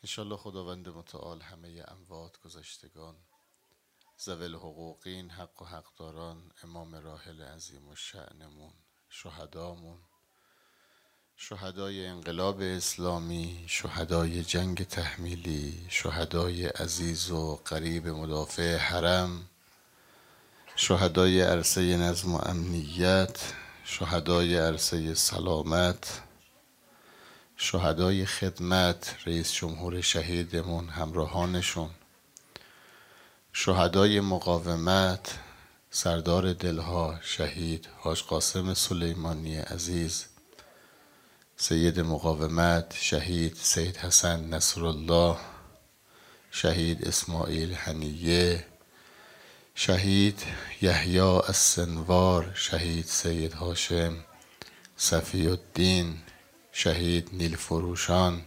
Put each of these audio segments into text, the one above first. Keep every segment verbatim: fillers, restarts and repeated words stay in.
انشالله خداوند متعال همه اموات گذشتگان ذوی الحقوقین حق و حقداران امام راحل عظیم الشأنمون شهدامون شهدای انقلاب اسلامی شهدای جنگ تحمیلی شهدای عزیز و قریب مدافع حرم شهدای عرصه نظم و امنیت شهدای عرصه سلامت شهدای خدمت رئیس جمهور شهیدمون همراهانشون شهدای مقاومت سردار دلها شهید حاج قاسم سلیمانی عزیز سید مقاومت شهید سید حسن نصرالله شهید اسماعیل حنیه شهید یحیی السنوار شهید سید هاشم صفی الدین شهید نیل فروشان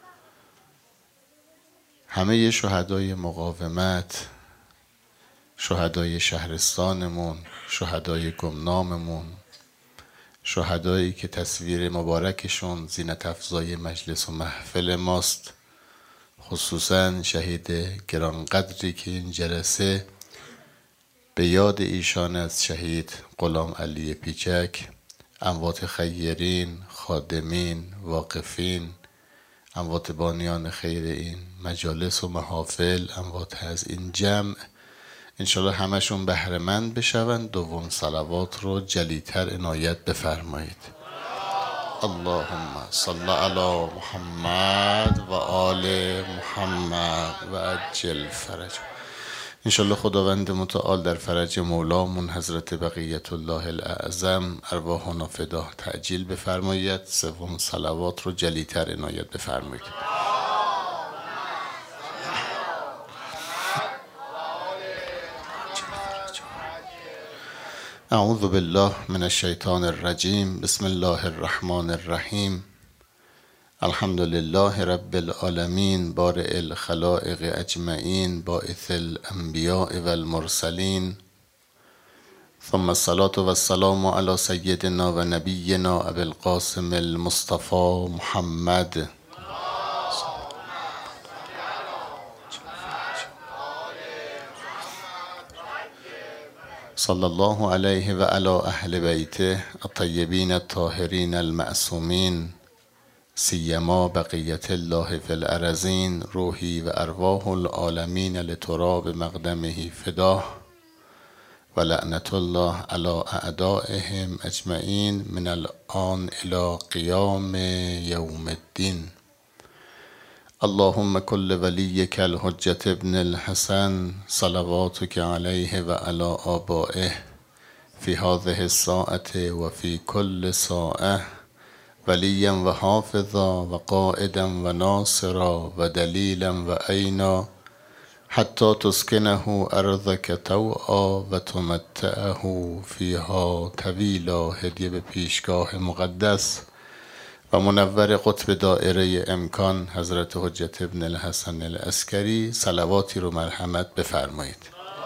همه شهدای مقاومت شهدای شهرستانمون شهدای گمناممون شهدایی که تصویر مبارکشون زینت افزای مجلس و محفل ماست خصوصا شهید گرانقدری که این جلسه به یاد ایشان از شهید غلام علی پیچک اموات خیرین، خادمین، واقفین اموات بانیان خیر این مجالس و محافل اموات از این جمع انشالله همشون بهره‌مند بشوند. دوم صلوات رو جلیتر عنایت بفرمایید. اللهم صل علی محمد و آل محمد و عجل فرج. انشالله خداوند متعال در فرج مولامون حضرت بقیت الله الاعظم ارواحنا فدا تعجیل بفرماید. سوم صلوات رو جلیتر عنایت بفرمایید. اعوذ بالله من الشیطان الرجیم. بسم الله الرحمن الرحیم. الحمد لله رب العالمین بارئ الخلائق اجمعین باعث الانبیاء والمرسلین ثم الصلاة والسلام علی سیدنا و نبینا ابی القاسم المصطفى محمد صلی الله علیه و علی اهل بیته الطیبین الطاهرین المعصومین سیما بقیت الله فی الارضین روحی و ارواح العالمین لتراب مقدمه فداه و لعنت الله علی اعدائهم اجمعین من الان الی قیام یوم الدین. اللهم کل ولیک الحجة ابن الحسن صلواتک علیه و علی آبائه فی هذه الساعة و فی کل ساعة ولیا و حافظا و قائدا و ناصرا و دلیلا و عینا حتی تسکنه ارضک طوعا و تمتعه فیها طویلا. هدیه به پیشگاه مقدس و منور قطب دائره امکان حضرت حجة ابن الحسن العسکری صلواتی رو مرحمت بفرمایید.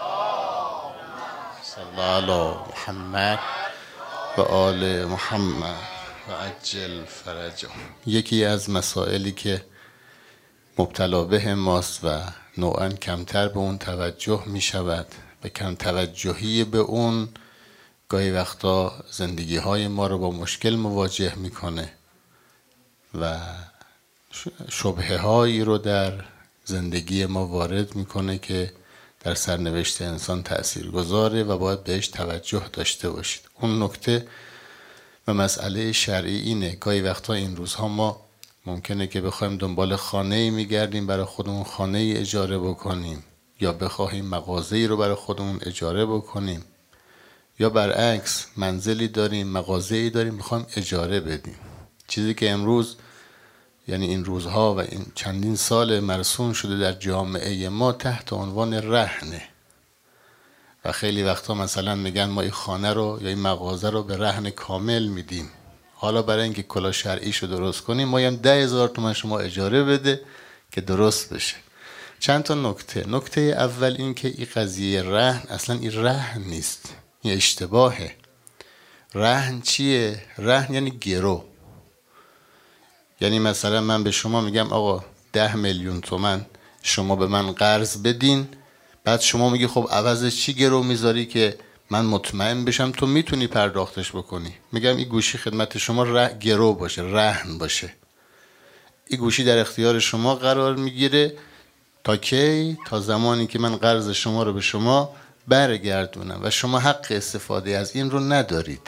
صلی علی محمد و آل محمد و عجل فرجه. یکی از مسائلی که مبتلا به ماست و نوعا کمتر به اون توجه می شود و کم توجهی به اون گاهی وقتا زندگی های ما رو با مشکل مواجه میکنه و شبهه هایی رو در زندگی ما وارد میکنه که در سرنوشت انسان تأثیر گذاره و باید بهش توجه داشته باشید. اون نکته و مسئله شرعی اینه. گاهی وقتا این روزها ما ممکنه که بخوایم دنبال خانه‌ای میگردیم برای خودمون خانه‌ای اجاره بکنیم یا بخواهیم مغازه‌ای رو برای خودمون اجاره بکنیم یا برعکس منزلی داریم مغازه‌ای داریم میخوایم اجاره بدیم. چیزی که امروز یعنی این روزها و این چندین سال مرسوم شده در جامعه ما تحت عنوان رهنه و خیلی وقتا مثلا میگن ما این خانه رو یا این مغازه رو به رهن کامل میدیم. حالا برای اینکه کلا شرعیشو درست کنیم ما هم ده هزار تومن شما اجاره بده که درست بشه. چند تا نکته. نکته اول این که این قضیه رهن اصلا این رهن نیست، این اشتباهه. رهن چیه؟ رهن یعنی گرو. یعنی مثلا من به شما میگم آقا ده میلیون تومن شما به من قرض بدین، بعد شما میگی خب عوضش چی گرو میذاری که من مطمئن بشم تو میتونی پرداختش بکنی؟ میگم این گوشی خدمت شما ره گرو باشه، رهن باشه. این گوشی در اختیار شما قرار میگیره تا کی؟ تا زمانی که من قرض شما رو به شما برگردونم و شما حق استفاده از این رو ندارید.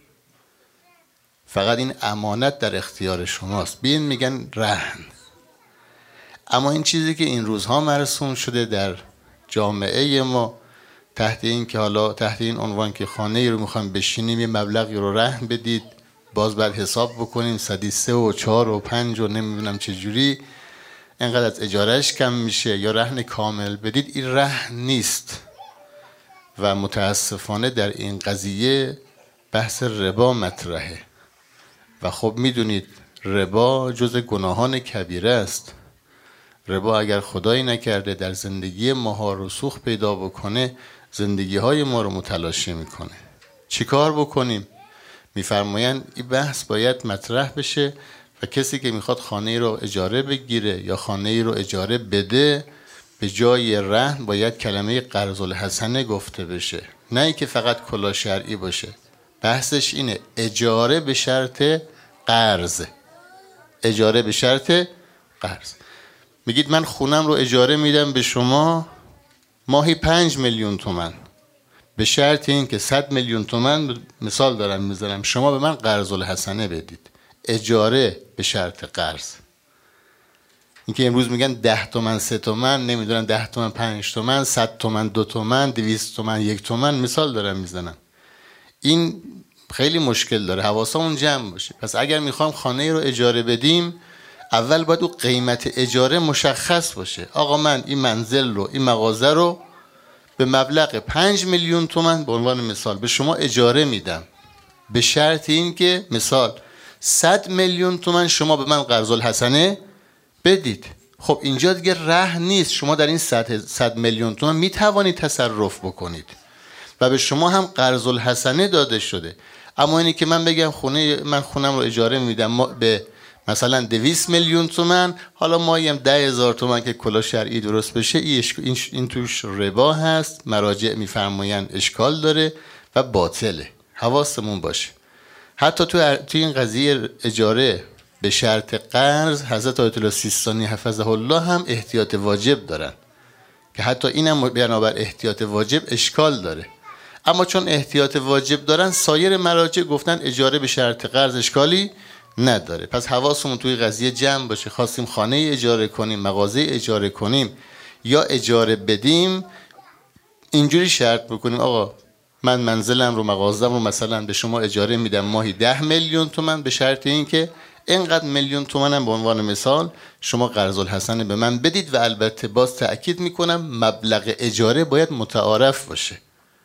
فقط این امانت در اختیار شماست. بین میگن رهن. اما این چیزی که این روزها مرسوم شده در جامعه ما تحت این که حالا تحت این عنوان که خانه ای رو میخوایم بشینیم یه مبلغی رو رهن بدید، باز بعد حساب بکنیم صدی سه و چهار و پنج و نمیدونم چجوری اینقدر از اجارهش کم میشه یا رهن کامل بدید، این رهن نیست. و متاسفانه در این قضیه بحث ربا مطرحه و خب میدونید ربا جز گناهان کبیره است. ربا اگر خدایی نکرده در زندگی ماها رسوخ پیدا بکنه، زندگی های ما رو متلاشی میکنه. چی کار بکنیم؟ میفرمایند این بحث باید مطرح بشه و کسی که میخواد خانه رو اجاره بگیره یا خانه رو اجاره بده، به جای رهن باید کلمه قرض الحسنه گفته بشه، نه اینکه فقط کلا شرعی باشه. بحثش اینه اجاره به شرط قرض. اجاره به شرط قرض. میگید من خونم رو اجاره میدم به شما ماهی پنج میلیون تومن، به شرط این که صد میلیون تومن، مثال دارم میذارم، شما به من قرض الحسنه بدید. اجاره به شرط قرض. این که امروز میگن ده تومن سه تومن، نمیدونم ده تومن پنج تومن، صد تومن دو تومن، دویست تومن یک تومن، مثال دارم میزنم. این خیلی مشکل داره، حواسمون جمع باشه. پس اگر میخوام خانه رو اجاره بدیم، اول باید اون قیمت اجاره مشخص باشه. آقا من این منزل رو، این مغازه رو به مبلغ پنج میلیون تومن به عنوان مثال به شما اجاره میدم، به شرط این که مثال صد میلیون تومن شما به من قرض الحسنه بدید. خب اینجا دیگه رهن نیست، شما در این صد میلیون تومن میتوانید تصرف بکنید و به شما هم قرض الحسنه داده شده. اما اینی که من بگم خونه من خونم رو اجاره میدم به مثلا دویست میلیون تومن، حالا ماهی هم ده هزار تومن که کلا شرعی درست بشه، این, این توش ربا هست، مراجع میفرمایند اشکال داره و باطله. حواسمون باشه. حتی تو تو این قضیه اجاره به شرط قرض حضرت آیت الله سیستانی حفظه الله هم احتیاط واجب دارن که حتی اینم بنابر احتیاط واجب اشکال داره. اما چون احتیاط واجب دارن، سایر مراجع گفتن اجاره به شرط قرض اشکالی نداره. پس حواسمون توی قضیه جمع باشه. خواستیم خانه اجاره کنیم، مغازه اجاره کنیم یا اجاره بدیم، اینجوری شرط بکنیم آقا من منزلم رو، مغازم رو مثلا به شما اجاره میدم ماهی ده میلیون تومن، به شرط این که اینقدر میلیون تومنم به عنوان مثال شما قرض الحسنه به من بدید و البته باز تأکید میکنم مبلغ اجاره باید متعارف باشه.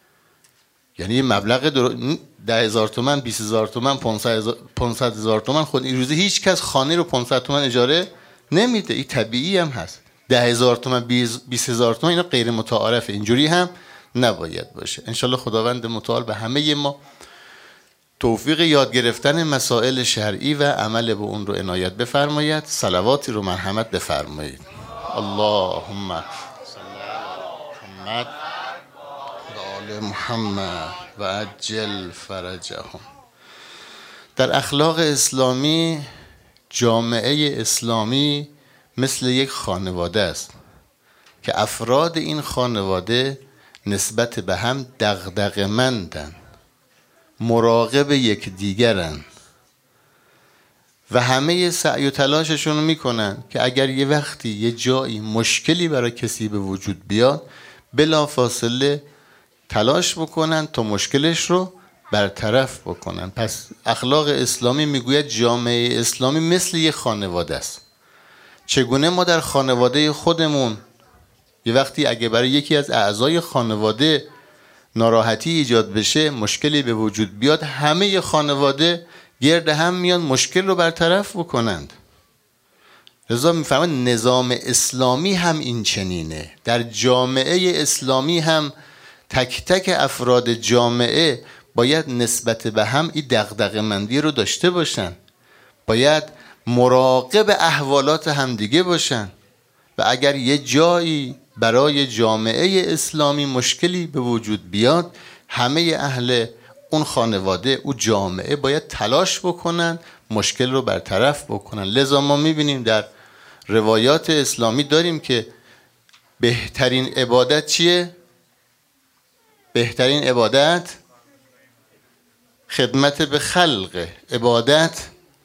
یعنی مبلغ ده هزار تومن، بیست هزار تومن، پانصد هزار تومن، خود این روزی هیچ کس خانه رو پانصد تومن اجاره نمیده. این طبیعی هم هست. ده هزار تومن، بیست هزار تومن، اینا غیر متعارفه. اینجوری هم نباید باشه. انشالله خداوند متعال به همه ما توفیق یاد گرفتن مسائل شرعی و عمل به اون رو عنایت بفرماید. صلواتی رو مرحمت بفرمایید. اللهم صل علی محمد و آل محمد و عجل فرجهم. در اخلاق اسلامی، جامعه اسلامی مثل یک خانواده است که افراد این خانواده نسبت به هم دغدغه‌مندند، مراقب یکدیگرند و همه سعی و تلاششون رو میکنن که اگر یه وقتی یه جایی مشکلی برای کسی به وجود بیاد، بلافاصله تلاش بکنن تا مشکلش رو برطرف بکنن. پس اخلاق اسلامی میگوید جامعه اسلامی مثل یه خانواده است. چگونه ما در خانواده خودمون یه وقتی اگه برای یکی از اعضای خانواده ناراحتی ایجاد بشه، مشکلی به وجود بیاد، همه خانواده گرد هم میان مشکل رو برطرف بکنند. لذا میفهمن نظام اسلامی هم این چنینه. در جامعه اسلامی هم تک تک افراد جامعه باید نسبت به هم این دغدغه‌مندی رو داشته باشن. باید مراقب احوالات همدیگه باشن و اگر یه جایی برای جامعه اسلامی مشکلی به وجود بیاد، همه اهل اون خانواده، اون جامعه باید تلاش بکنن مشکل رو برطرف بکنن. لذا ما میبینیم در روایات اسلامی داریم که بهترین عبادت چیه؟ بهترین عبادت خدمت به خلق. عبادت،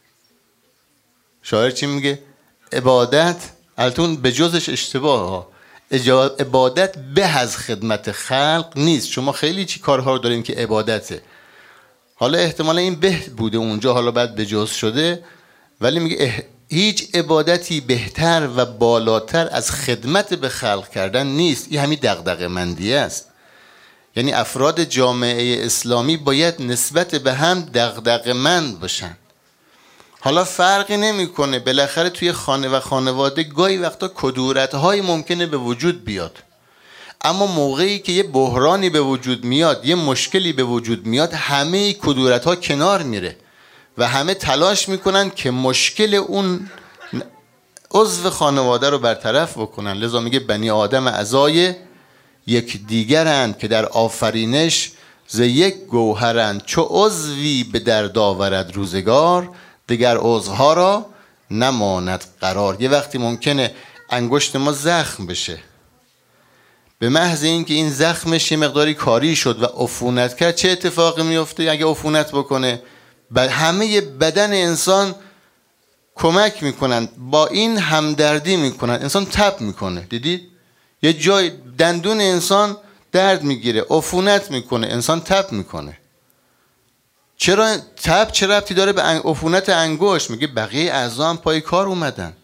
شاعر چی میگه؟ عبادت، البته به جزش اشتباه ها، عبادت به از خدمت خلق نیست. شما خیلی چی کارها رو داریم که عبادته، حالا احتمالا این به بوده اونجا، حالا بعد به جز شده، ولی میگه هیچ عبادتی بهتر و بالاتر از خدمت به خلق کردن نیست. این همین دغدغه مندی است. یعنی افراد جامعه اسلامی باید نسبت به هم دغدغه مند باشن. حالا فرقی نمیکنه، بالاخره توی خانه و خانواده گاهی وقتا کدورت‌های ممکنه به وجود بیاد، اما موقعی که یه بحرانی به وجود میاد، یه مشکلی به وجود میاد، همه کدورت‌ها کنار میره و همه تلاش میکنن که مشکل اون عضو خانواده رو برطرف بکنن. لذا میگه بنی آدم اعضای یک دیگرند که در آفرینش ز یک گوهرند، چو عضوی به درد آورد روزگار، دیگر عضوها را نماند قرار. یه وقتی ممکنه انگشت ما زخم بشه، به محض اینکه این زخمش یه مقداری کاری شد و عفونت کرد، چه اتفاقی میفته؟ اگه عفونت بکنه، همه بدن انسان کمک میکنن، با این همدردی میکنن، انسان تب میکنه. دیدید یه جای دندون انسان درد میگیره، عفونت میکنه، انسان تب میکنه. چرا تب چه ربطی داره به عفونت انگشت؟ میگه بقیه اعضا هم پای کار اومدن،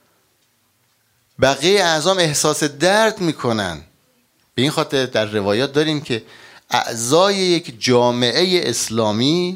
بقیه اعضا احساس درد میکنن. به این خاطر در روایات داریم که اعضای یک جامعه اسلامی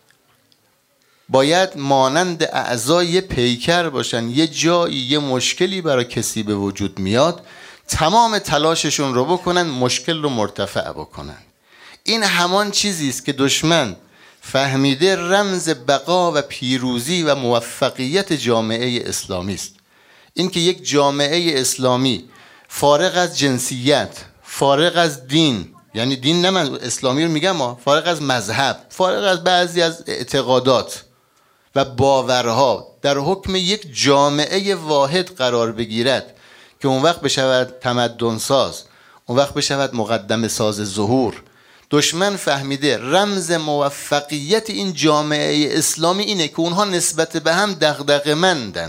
باید مانند اعضای پیکر باشن. یه جایی یه مشکلی برای کسی به وجود میاد، تمام تلاششون رو بکنن مشکل رو مرتفع بکنن. این همان چیزی است که دشمن فهمیده رمز بقا و پیروزی و موفقیت جامعه اسلامی است. این که یک جامعه اسلامی فارغ از جنسیت، فارغ از دین، یعنی دین نه من اسلامی رو میگم، ما فارغ از مذهب، فارغ از بعضی از اعتقادات و باورها، در حکم یک جامعه واحد قرار بگیرد که اون وقت بشود تمدن ساز، اون وقت بشود مقدم ساز ظهور. دشمن فهمیده رمز موفقیت این جامعه اسلامی اینه که اونها نسبت به هم دغدغه‌مندن،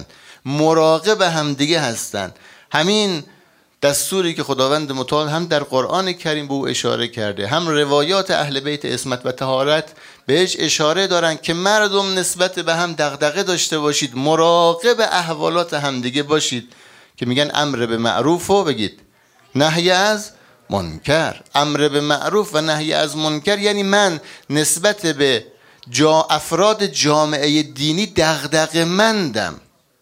مراقب هم دیگه هستن. همین دستوری که خداوند متعال هم در قرآن کریم به او اشاره کرده، هم روایات اهل بیت عصمت و طهارت بهش اشاره دارن که مردم نسبت به هم دغدغه داشته باشید، مراقب احوالات همدیگه باشید، که میگن امر به معروف و بگید نهی از منکر. امر به معروف و نهی از منکر یعنی من نسبت به جا افراد جامعه دینی دغدغه مندم.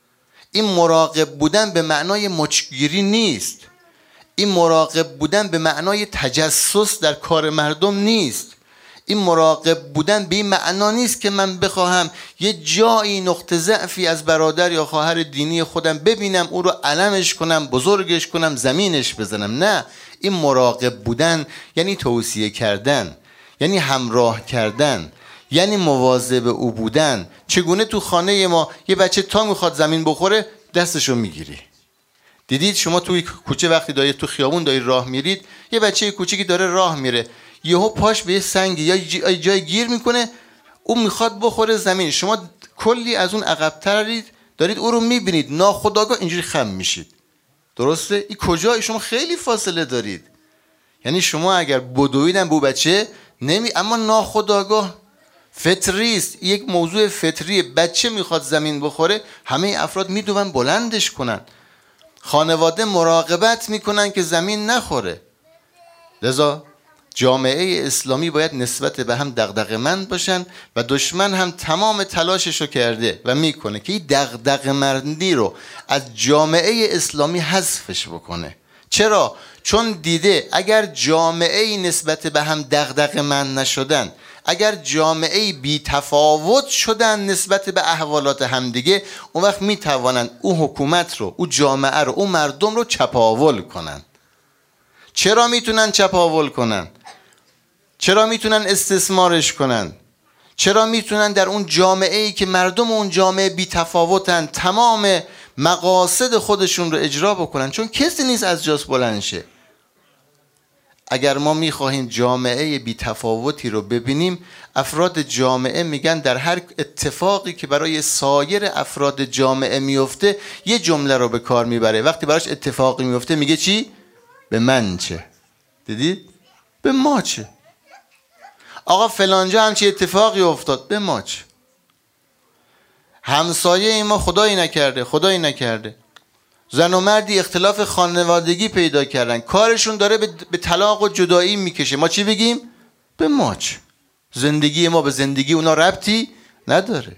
این مراقب بودن به معنای مچگیری نیست، این مراقب بودن به معنای تجسس در کار مردم نیست، این مراقب بودن به این معنا نیست که من بخواهم یه جایی نقطه ضعفی از برادر یا خواهر دینی خودم ببینم، او رو علمش کنم، بزرگش کنم، زمینش بزنم. نه، این مراقب بودن یعنی توصیه کردن، یعنی همراه کردن، یعنی مواظب او بودن. چگونه تو خانه ما یه بچه تا میخواد زمین بخوره دستشو میگیری. دیدید شما توی کوچه وقتی دارید تو خیابون دارید راه میرید، یه بچه کوچیکی داره راه میره، یهو پاش به یه سنگی یا جای گیر میکنه، اون میخواد بخوره زمین، شما کلی از اون عقب‌ترید دارید او رو میبینید، ناخودآگاه اینجوری خم میشید. درسته؟ این کجایی؟ شما خیلی فاصله دارید. یعنی شما اگر بدویدن بو بچه نمی، اما ناخودآگاه فطری است، یک موضوع فطریه. بچه میخواد زمین بخوره، همه افراد میدونن بلندش کنن، خانواده مراقبت میکنن که زمین نخوره. لذا جامعه اسلامی باید نسبت به هم دغدغه‌مند باشن و دشمن هم تمام تلاشش رو کرده و میکنه که این دغدغه‌مندی رو از جامعه اسلامی حذفش بکنه. چرا؟ چون دیده اگر جامعه نسبت به هم دغدغه‌مند نشدن، اگر جامعه بی تفاوت شدن نسبت به احوالات همدیگه، اون وقت می توانند او حکومت رو، او جامعه رو، او مردم رو چپاول کنن. چرا میتونن چپاول کنن؟ چرا میتونن استثمارش کنن؟ چرا میتونن در اون جامعه ای که مردم اون جامعه بی تفاوتن تمام مقاصد خودشون رو اجرا بکنن؟ چون کسی نیست از جاش بلند شه. اگر ما میخواهیم جامعه بی تفاوتی رو ببینیم، افراد جامعه میگن در هر اتفاقی که برای سایر افراد جامعه میفته یه جمله رو به کار میبره. وقتی براش اتفاقی میفته میگه چی؟ به من چه؟ دیدید؟ به ما چه؟ آقا فلانجا همچی اتفاقی افتاد، به ما چه؟ همسایه ما خدایی نکرده خدایی نکرده زن و مردی اختلاف خانوادگی پیدا کردن، کارشون داره به طلاق و جدایی میکشه، ما چی بگیم؟ به ما چه؟ زندگی ما به زندگی اونا ربطی نداره.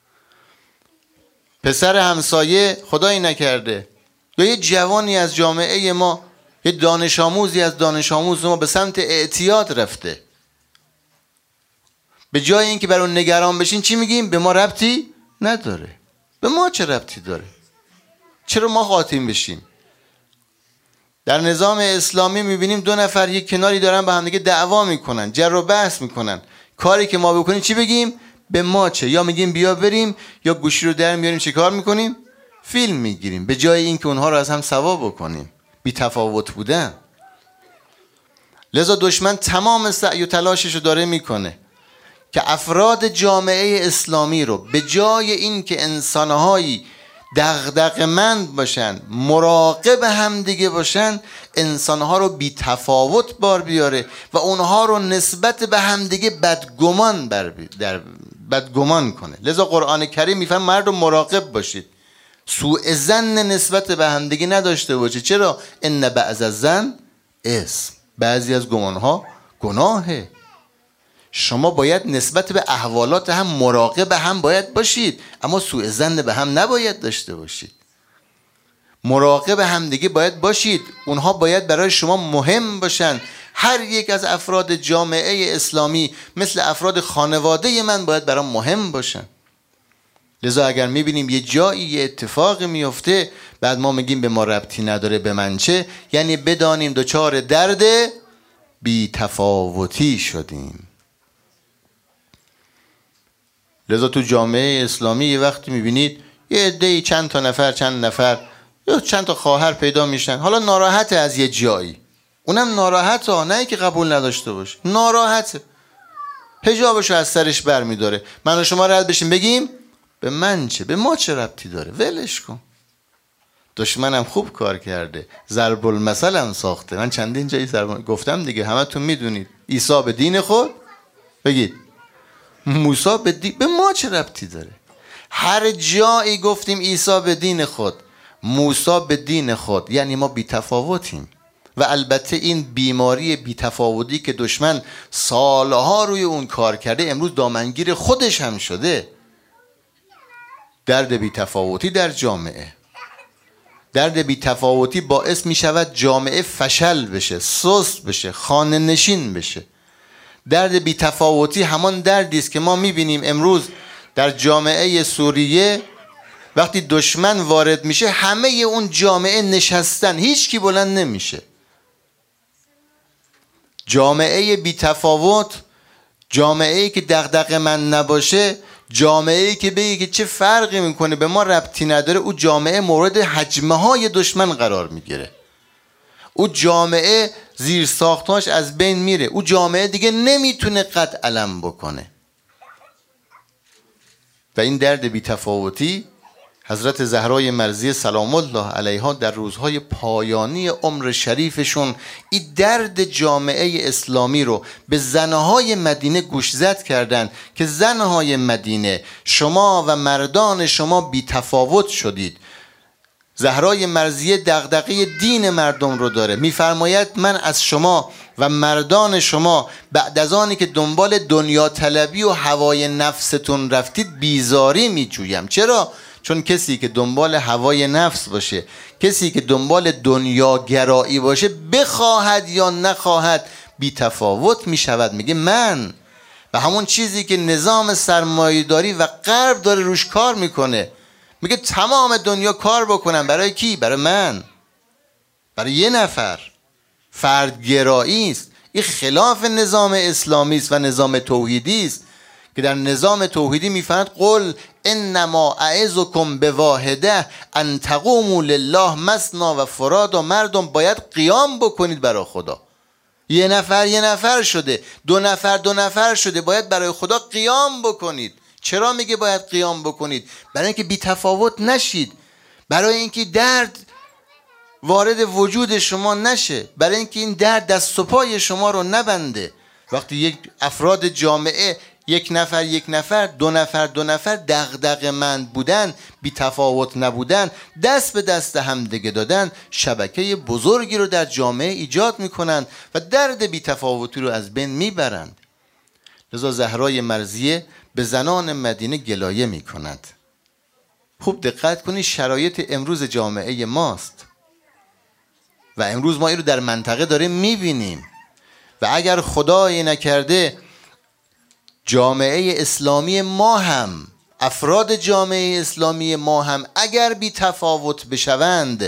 پسر همسایه خدایی نکرده یا یه جوانی از جامعه ما، یه دانش آموزی از دانش آموز ما به سمت اعتیاد رفته، به جای اینکه بر اون نگران بشین چی میگیم؟ به ما ربطی نداره. به ما چه ربطی داره؟ چرا ما خاطیم بشیم؟ در نظام اسلامی میبینیم دو نفر یک کناری دارن با هم دیگه دعوا میکنن، جر و بحث میکنن، کاری که ما بکنیم چی بگیم؟ به ما چه؟ یا میگیم بیا بریم، یا گوشی رو در میاریم چی کار میکنیم؟ فیلم میگیریم، به جای اینکه اونها رو از هم سوا بکنیم. بی تفاوت بودن. لذا دشمن تمام سعی و تلاشش رو داره میکنه که افراد جامعه اسلامی رو به جای اینکه انسانهایی دغدغه‌مند باشن، مراقب هم دیگه باشن، انسانها رو بی تفاوت بار بیاره و اونها رو نسبت به هم دیگه بدگمان بر در بدگمان کنه. لذا قرآن کریم میفهم مردم مراقب باشید، سوء ظن نسبت به هم دیگه نداشته باشید. چرا؟ ان بعض الظن اسم، بعضی از گمانها گناهه. شما باید نسبت به احوالات هم مراقب هم باید باشید، اما سوء ظن به هم نباید داشته باشید. مراقب هم دیگه باید باشید، اونها باید برای شما مهم باشن. هر یک از افراد جامعه اسلامی مثل افراد خانواده من باید برای مهم باشن. لذا اگر میبینیم یه جایی یه اتفاقی میفته، بعد ما میگیم به ما ربطی نداره به من چه، یعنی بدانیم دچار درد بی تفاوتی شدیم. لذا تو جامعه اسلامی یه وقتی میبینید یه عده‌ای چند تا نفر چند نفر یا چند تا خواهر پیدا میشن، حالا ناراحته از یه جایی، اونم ناراحته، نه که قبول نداشته باشه، ناراحته، حجابشو از سرش بر میداره. من و شما رد بشیم بگیم به من چه؟ به ما چه ربطی داره؟ ولش کن. دشمنم خوب کار کرده، ضرب المثل هم ساخته. من چندین جایی ضرب گفتم دیگه، همتون میدونید. عیسی به دین خود، بگید موسی به دین، به ما چه ربطی داره؟ هر جایی گفتیم عیسی به دین خود، موسی به دین خود، یعنی ما بی تفاوتیم. و البته این بیماری بی تفاوتی که دشمن سالها روی اون کار کرده امروز دامنگیر خودش هم شده. درد بی تفاوتی در جامعه، درد بی تفاوتی باعث می شود جامعه فشل بشه، سست بشه، خانه نشین بشه. درد بی تفاوتی همان دردی است که ما می بینیم امروز در جامعه سوریه. وقتی دشمن وارد میشه همه اون جامعه نشستن، هیچ کی بلند نمیشه. جامعه بی تفاوت، جامعه ای که دغدغه من نباشه، جامعه ای که بگه که چه فرقی میکنه به ما ربطی نداره، او جامعه مورد هجمه های دشمن قرار میگیره. او جامعه زیر ساختاش از بین میره، او جامعه دیگه نمیتونه قد علم بکنه. و این درد بی تفاوتی حضرت زهرای مرضیه سلام الله علیها در روزهای پایانی عمر شریفشون این درد جامعه اسلامی رو به زنهای مدینه گوشزد کردن که زنهای مدینه، شما و مردان شما بی تفاوت شدید. زهرای مرضیه دغدغه دین مردم رو داره، میفرماید من از شما و مردان شما بعد از آنی که دنبال دنیا طلبی و هوای نفستون رفتید بیزاری میجویم. چرا؟ چون کسی که دنبال هوای نفس باشه، کسی که دنبال دنیا گرایی باشه، بخواهد یا نخواهد بی تفاوت می شود. میگه من و همون چیزی که نظام سرمایه‌داری و غرب داره روش کار میکنه. میگه تمام دنیا کار بکنن برای کی؟ برای من، برای یه نفر. فردگرایی است. این خلاف نظام اسلامی است و نظام توحیدی است که در نظام توحیدی میفرماید قل انما اعظکم بواحده ان تقوموا لله مثنی و فرادا. مردم باید قیام بکنید برای خدا. یه نفر یه نفر شده، دو نفر دو نفر شده، باید برای خدا قیام بکنید. چرا میگه باید قیام بکنید؟ برای اینکه بی تفاوت نشید، برای اینکه درد وارد وجود شما نشه، برای اینکه این درد دست و پای شما رو نبنده. وقتی یک افراد جامعه یک نفر یک نفر دو نفر دو نفر دغدغه‌مند بودن، بی تفاوت نبودن، دست به دست هم دیگه دادن، شبکه بزرگی رو در جامعه ایجاد میکنن و درد بی تفاوتی رو از بین میبرند. لذا زهرای مرضیه به زنان مدینه گلایه میکند. خوب دقت کنید، شرایط امروز جامعه ماست و امروز ما این رو در منطقه داریم میبینیم و اگر خدای نکرده جامعه اسلامی ما هم، افراد جامعه اسلامی ما هم اگر بی تفاوت بشوند،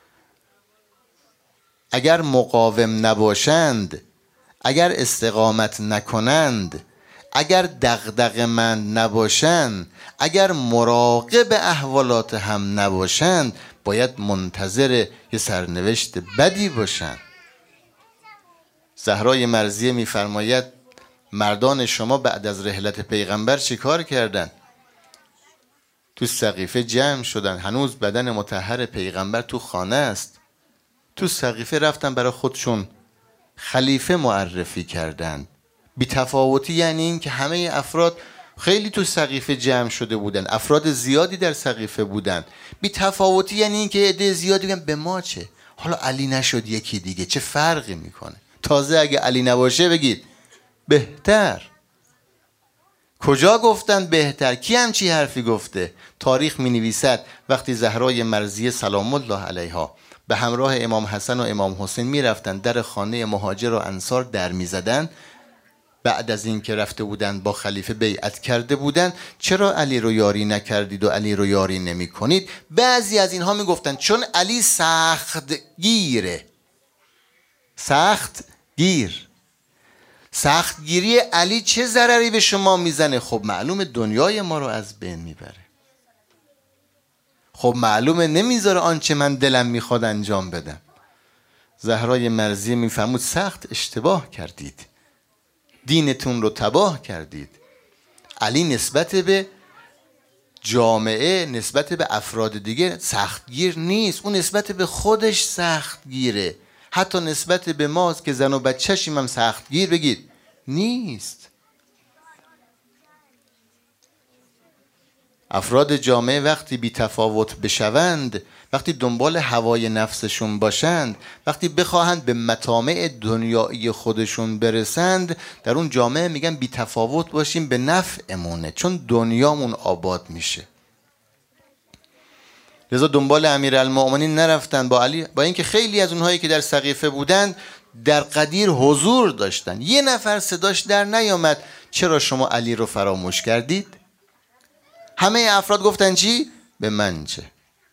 اگر مقاوم نباشند، اگر استقامت نکنند، اگر دغدغه‌مند نباشند، اگر مراقب احوالات هم نباشند، باید منتظر یه سرنوشت بدی باشند. زهرای مرضیه میفرماید مردان شما بعد از رحلت پیغمبر چی کار کردن؟ تو سقیفه جمع شدن، هنوز بدن مطهر پیغمبر تو خانه است. تو سقیفه رفتن برای خودشون خلیفه معرفی کردن. بی تفاوتی یعنی این که همه افراد خیلی تو سقیفه جمع شده بودن، افراد زیادی در سقیفه بودن. بی تفاوتی یعنی این که عده زیادی بگن به ما چه؟ حالا علی نشد یکی دیگه، چه فرقی میکنه؟ تازه اگه علی نباشه بگید بهتر. کجا گفتن بهتر؟ کی همچی حرفی گفته؟ تاریخ می نویسد وقتی زهرای مرضیه سلام الله علیها به همراه امام حسن و امام حسین می رفتن در خانه مهاجر و انصار در می زدن، بعد از این که رفته بودن با خلیفه بیعت کرده بودن، چرا علی رو یاری نکردید و علی رو یاری نمی کنید؟ بعضی از اینها می گفتن چون علی سخت گیره. سخت گیر. سختگیری علی چه ضرری به شما میزنه؟ خب معلومه دنیای ما رو از بین میبره. خب معلومه نمیذاره آنچه من دلم میخواد انجام بدم. زهرای مرضیه میفرمود سخت اشتباه کردید، دینتون رو تباه کردید. علی نسبت به جامعه، نسبت به افراد دیگه سختگیر نیست، اون نسبت به خودش سختگیره. حتی نسبت به ماست که زن و بچه‌شیم هم سختگیر بگید نیست. افراد جامعه وقتی بی تفاوت بشوند، وقتی دنبال هوای نفسشون باشند، وقتی بخواهند به مطامع دنیایی خودشون برسند، در اون جامعه میگن بی تفاوت باشیم به نفعمونه، چون دنیامون آباد میشه. لذا دنبال امیرالمؤمنین نرفتن با علی، با اینکه خیلی از اونهایی که در سقیفه بودند در قدیر حضور داشتن. یه نفر صداش در نیامد چرا شما علی رو فراموش کردید؟ همه افراد گفتن چی؟ به من چه؟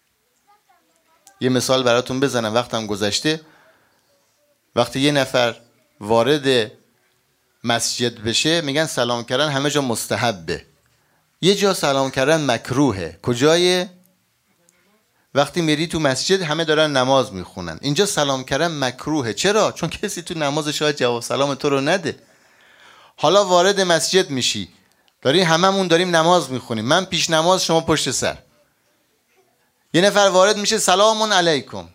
یه مثال براتون بزنم، وقتم گذشته. وقتی یه نفر وارد مسجد بشه میگن سلام کردن همه جا مستحبه، یه جا سلام کردن مکروهه. کجای؟ وقتی میری تو مسجد همه دارن نماز میخونن، اینجا سلام کردن مکروهه. چرا؟ چون کسی تو نماز شاید جواب سلام تو رو نده. حالا وارد مسجد میشی، داریم هممون داریم نماز میخونیم، من پیش نماز شما پشت سر، یه نفر وارد میشه سلام علیکم،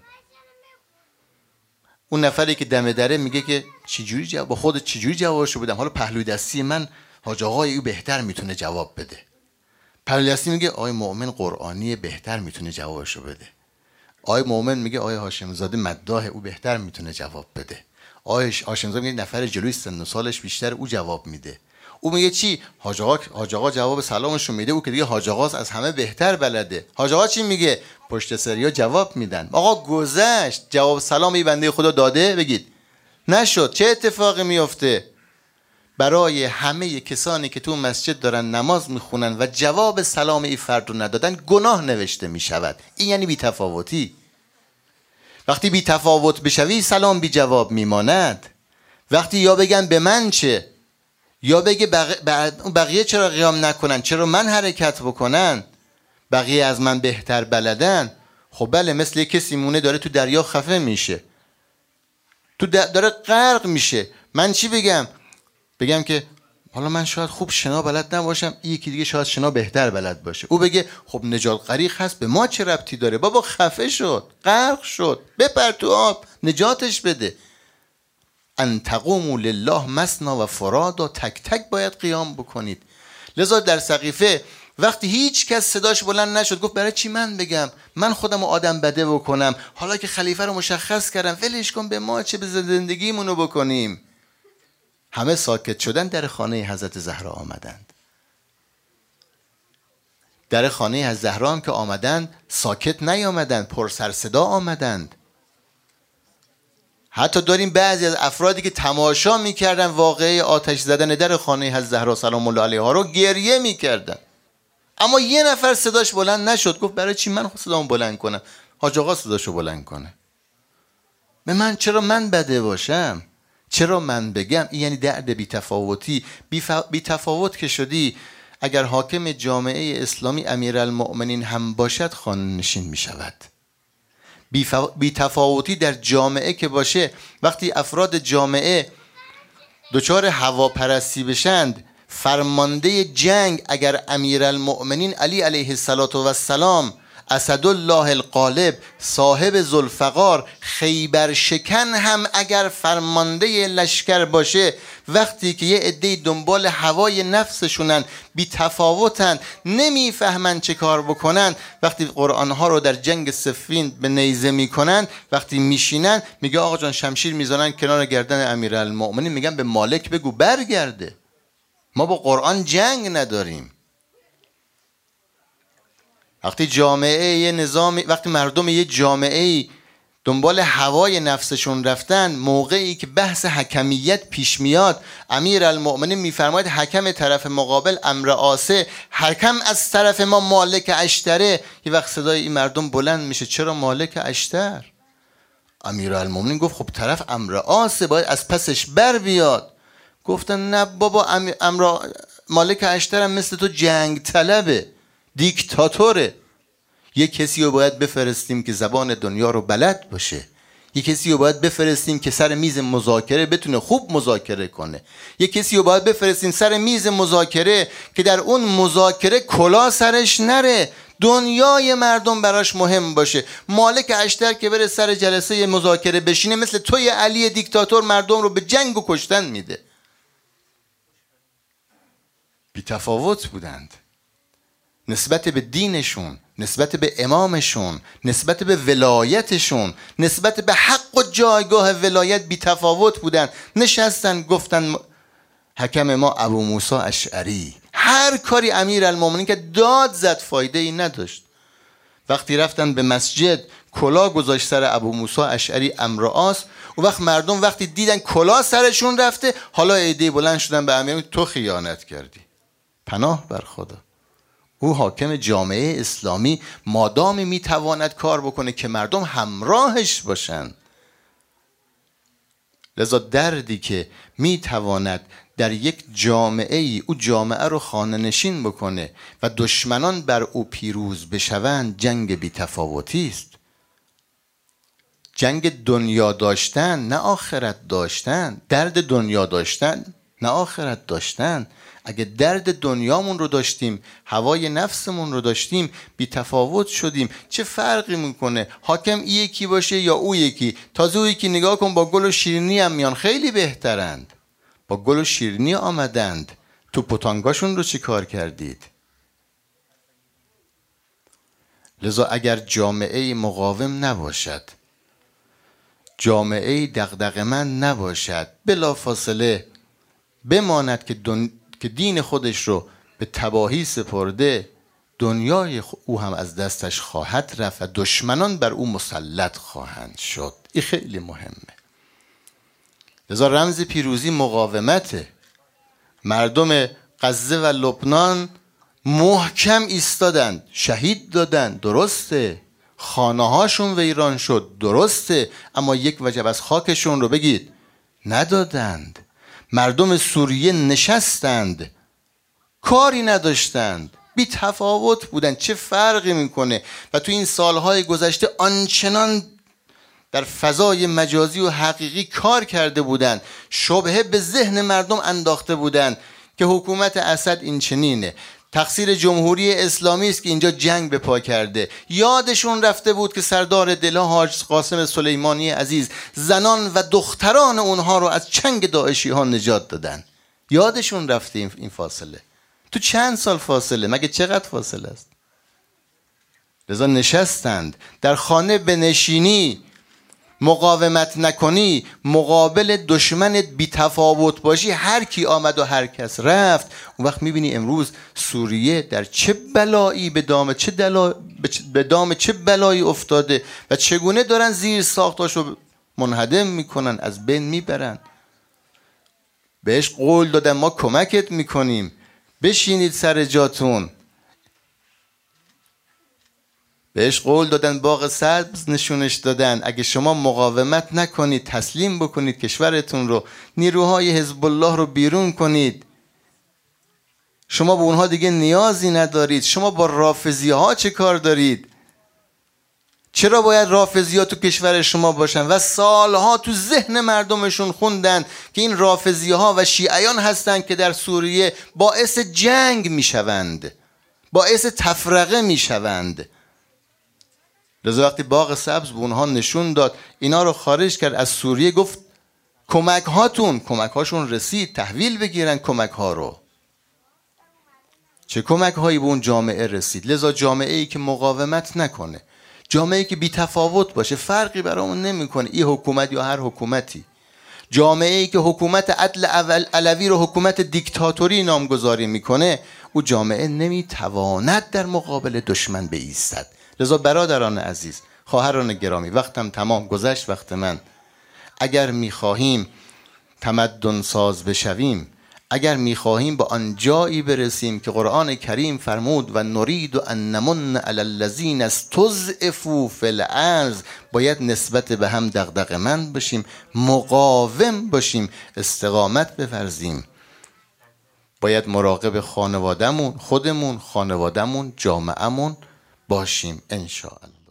اون نفری که دم دره میگه که چجوری جواب با خودت چجوری جوابشو بدم؟ حالا پهلوی دستی من حاج آقای او بهتر میتونه جواب بده. پهلوی دستی میگه آقای مؤمن قرآنی بهتر میتونه جوابشو بده. آقای مؤمن میگه آقای هاشم زاده مداح او بهتر میتونه جواب بده. آقای هاشم زاده میگه نفر جلوی سن و سالش بیشتر او جواب میده. او میگه چی؟ حاج آقا حاج آقا جواب سلامشو میده، او که دیگه حاج آقا از همه بهتر بلده. حاج آقا چی میگه؟ پشت سریا جواب میدن. آقا گذشت، جواب سلام ای بنده خدا داده، بگید نشد، چه اتفاقی میفته؟ برای همه کسانی که تو مسجد دارن نماز میخونن و جواب سلام این فرد رو ندادن گناه نوشته میشود. این یعنی بی‌تفاوتی. وقتی بی‌تفاوت بشوی سلام بی جواب میماند. وقتی یا بگن به من چه، یا بگه بق... بقیه چرا قیام نکنن، چرا من حرکت بکنن، بقیه از من بهتر بلدن. خب بله، مثل کسی مونه داره تو دریا خفه میشه، تو داره غرق میشه. من چی بگم؟ بگم که حالا من شاید خوب شنا بلد نباشم، این یکی دیگه شاید شنا بهتر بلد باشه. او بگه خب نجات غریق هست، به ما چه ربطی داره؟ بابا خفه شد، غرق شد، بپر تو آب، نجاتش بده. ان تقوموا لله مثنی و فرادا، تک تک باید قیام بکنید. لذا در سقیفه وقتی هیچ کس صداش بلند نشد، گفت برای چی من بگم؟ من خودم آدم بده بکنم، حالا که خلیفه رو مشخص کردم ولش کن، به ما چه، به زندگیمونو بکنیم. همه ساکت شدن، در خانه حضرت زهرا آمدند. در خانه حضرت زهرا هم که آمدند ساکت نیامدند، پر سر صدا آمدند. حتی داریم بعضی از افرادی که تماشا میکردن واقعه آتش زدن در خانه حضرت زهرا سلام الله علیها رو گریه میکردن. اما یه نفر صداش بلند نشد، گفت برای چی من صدامو بلند کنم؟ حاج آقا صداشو بلند کنه. به من چرا من بده باشم؟ چرا من بگم؟ این یعنی درد بی‌تفاوتی. بی‌تفاوت که شدی، اگر حاکم جامعه اسلامی امیرالمؤمنین هم باشد خانه نشین می شود. بی‌تفاوتی در جامعه که باشه، وقتی افراد جامعه دچار هواپرستی بشند، فرمانده جنگ اگر امیرالمؤمنین علی علیه السلام، اسدالله الغالب، صاحب ذوالفقار، خیبر شکن هم اگر فرمانده لشکر باشه، وقتی که یه عده دنبال هوای نفسشونن، بی تفاوتن، نمیفهمن چه کار بکنن، وقتی قرآنها رو در جنگ صفین به نیزه میکنن، وقتی میشینن میگه آقا جان شمشیر میزنن کنار گردن امیرالمؤمنین، میگن به مالک بگو برگرده، ما با قرآن جنگ نداریم. وقتی جامعه یه نظام، وقتی مردم یه جامعه دنبال هوای نفسشون رفتن، موقعی که بحث حکمیت پیش میاد، امیرالمؤمنین میفرماید حکم طرف مقابل امر عاصه، حکم از طرف ما مالک اشتره. یه وقت صدای این مردم بلند میشه، چرا مالک اشتر؟ امیرالمؤمنین گفت خب طرف امر عاصه، باید از پسش بر بیاد. گفتن نه بابا، امر مالک اشتر هم مثل تو جنگ طلبه، دیکتاتوره. یک کسی رو باید بفرستیم که زبان دنیا رو بلد باشه، یک کسی رو باید بفرستیم که سر میز مذاکره بتونه خوب مذاکره کنه، یک کسی رو باید بفرستیم سر میز مذاکره که در اون مذاکره کلا سرش نره، دنیای مردم براش مهم باشه. مالک اشتر که بره سر جلسه مذاکره بشینه، مثل توی علی دیکتاتور مردم رو به جنگ و کشتن میده. بی تفاوت بودند نسبت به دینشون، نسبت به امامشون، نسبت به ولایتشون، نسبت به حق و جایگاه ولایت بی تفاوت بودن. نشستن گفتن حکم ما ابو موسی اشعری. هر کاری امیرالمؤمنین که داد زد فایده ای نداشت. وقتی رفتن به مسجد، کلا گذاشت سر ابو موسی اشعری امر عاص. اون وقت مردم وقتی دیدن کلا سرشون رفته، حالا ایده بلند شدن به امیر، تو خیانت کردی. پناه بر خدا. او حاکم جامعه اسلامی مادامی میتواند کار بکنه که مردم همراهش باشن. لذا دردی که میتواند در یک جامعه ای او جامعه رو خانه نشین بکنه و دشمنان بر او پیروز بشوند، جنگ بی‌تفاوتی است. جنگ دنیا داشتن نه آخرت داشتن، درد دنیا داشتن نه آخرت داشتن. اگه درد دنیامون رو داشتیم، هوای نفسمون رو داشتیم، بی تفاوت شدیم، چه فرقی میکنه حاکم ای یکی باشه یا او یکی؟ تازه او یکی نگاه کن با گل و شیرینی هم میان، خیلی بهترند، با گل و شیرینی آمدند. تو پتانگاشون رو چی کار کردید؟ لذا اگر جامعه مقاوم نباشد، جامعه دغدغه‌مند نباشد، بلا فاصله بماند که دن... که دین خودش رو به تباهی سپرده، دنیای او هم از دستش خواهد رفت و دشمنان بر او مسلط خواهند شد. این خیلی مهمه. لذا رمز پیروزی مقاومته. مردم غزه و لبنان محکم ایستادند، شهید دادند، درسته، خانه هاشون ویران شد، درسته، اما یک وجب از خاکشون رو بگید ندادند. مردم سوریه نشستند، کاری نداشتند، بی تفاوت بودند. چه فرقی میکنه؟ و تو این سالهای گذشته آنچنان در فضای مجازی و حقیقی کار کرده بودند، شبهه به ذهن مردم انداخته بودند که حکومت اسد این چنینه، تقصیر جمهوری اسلامی است که اینجا جنگ به پا کرده. یادشون رفته بود که سردار دلها حاج قاسم سلیمانی عزیز زنان و دختران اونها رو از چنگ داعشی ها نجات دادن. یادشون رفته این فاصله. تو چند سال فاصله؟ مگه چقدر فاصله است؟ لذا نشستند. در خانه بنشینی، مقاومت نکنی، مقابل دشمنت بی تفاوت باشی، هر کی آمد و هر کس رفت، اون وقت میبینی امروز سوریه در چه بلایی به دام چه دلا... به دام چه بلایی افتاده و چگونه دارن زیر ساختاشو منهدم میکنن، از بین میبرن. بهش قول دادن ما کمکت میکنیم، بشینید سر جاتون. بهش قول دادن، باغ سبز نشونش دادن، اگه شما مقاومت نکنید، تسلیم بکنید کشورتون رو، نیروهای حزب الله رو بیرون کنید، شما به اونها دیگه نیازی ندارید. شما با رافضی ها چه کار دارید؟ چرا باید رافضی ها تو کشور شما باشن؟ و سالها تو ذهن مردمشون خوندن که این رافضی ها و شیعیان هستند که در سوریه باعث جنگ میشوند، باعث تفرقه میشوند. لذا وقتی باغ سبز به اونها نشون داد، اینا رو خارج کرد از سوریه، گفت کمک هاتون، کمک هاشون رسید، تحویل بگیرن کمک ها رو. چه کمک هایی به اون جامعه رسید؟ لذا جامعه ای که مقاومت نکنه، جامعه ای که بی تفاوت باشه، فرقی برامون نمیکنه این حکومت یا هر حکومتی، جامعه ای که حکومت عدل علوی رو حکومت دیکتاتوری نامگذاری میکنه، او جامعه نمیتواند در مقابل دشمن بایستد. لذا برادران عزیز، خواهران گرامی، وقتم تمام گذشت، وقت من. اگر میخواهیم تمدن ساز بشویم، اگر میخواهیم به آن جایی برسیم که قرآن کریم فرمود و نرید ان نمن علی الذین استضعفوا فی الارض، باید نسبت به هم دغدغه‌مند باشیم، مقاوم باشیم، استقامت بورزیم. باید مراقب خانوادهمون، خودمون، خانوادهمون، جامعهمون باشیم ان شاء الله.